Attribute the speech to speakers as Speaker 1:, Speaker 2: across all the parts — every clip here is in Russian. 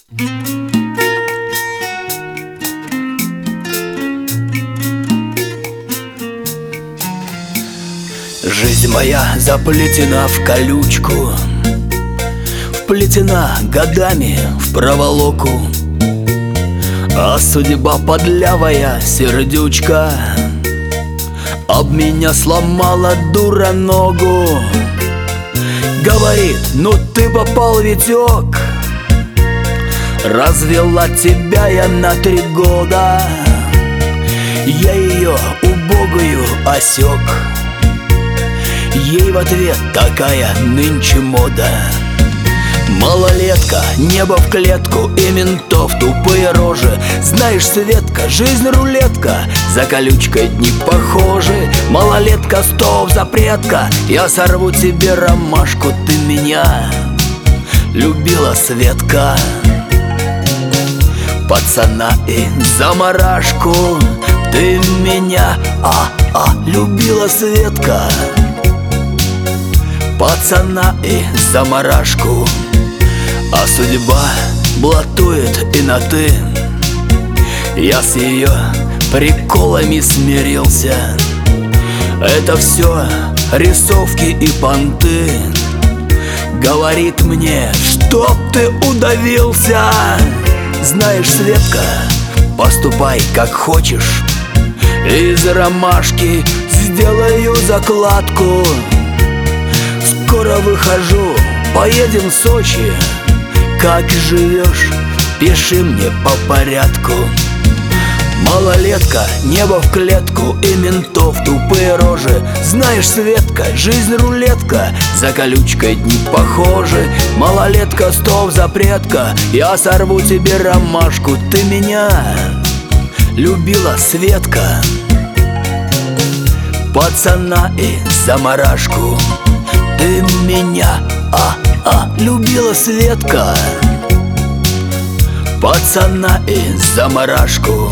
Speaker 1: Жизнь моя заплетена в колючку, вплетена годами в проволоку, а судьба подлявая сердючка об меня сломала, дура, ногу. Говорит: ну ты попал, Витек, развела тебя я на 3 года. Я ее убогую осек, ей в ответ такая нынче мода. Малолетка, небо в клетку и ментов тупые рожи. Знаешь, Светка, жизнь рулетка, за колючкой дни похожи. Малолетка, стоп, запретка, я сорву тебе ромашку. Ты меня любила, Светка, пацана и заморашку. Ты меня, любила, Светка, пацана и заморашку. А судьба блатует и на «ты». Я с ее приколами смирился. Это все рисовки и понты. Говорит мне, чтоб ты удавился. Знаешь, Светка, поступай как хочешь, из ромашки сделаю закладку. Скоро выхожу, поедем в Сочи. Как живешь, пиши мне по порядку. Малолетка, небо в клетку и ментов тупые рожи. Знаешь, Светка, жизнь рулетка, за колючкой дни похожи. Малолетка, стоп, запретка, я сорву тебе ромашку. Ты меня любила, Светка, пацана и заморашку. Ты меня, любила, Светка, пацана и заморашку.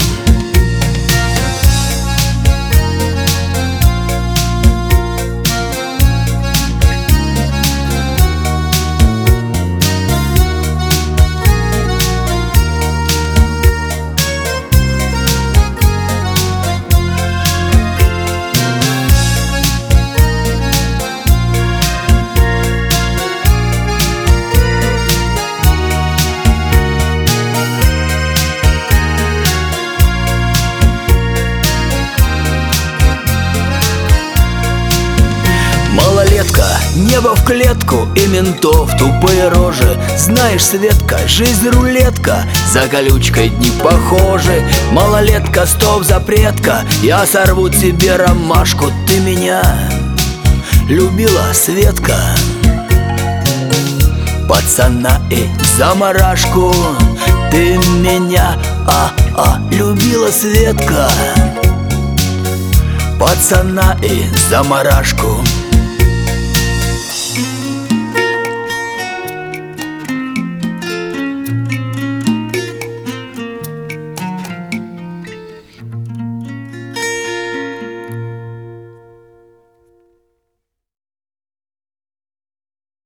Speaker 1: Малолетка, небо в клетку и ментов тупые рожи. Знаешь, Светка, жизнь рулетка, за колючкой дни похожи. Малолетка, стоп, запретка, я сорву тебе ромашку. Ты меня любила, Светка, пацана и заморашку. Ты меня, любила, Светка, пацана и заморашку.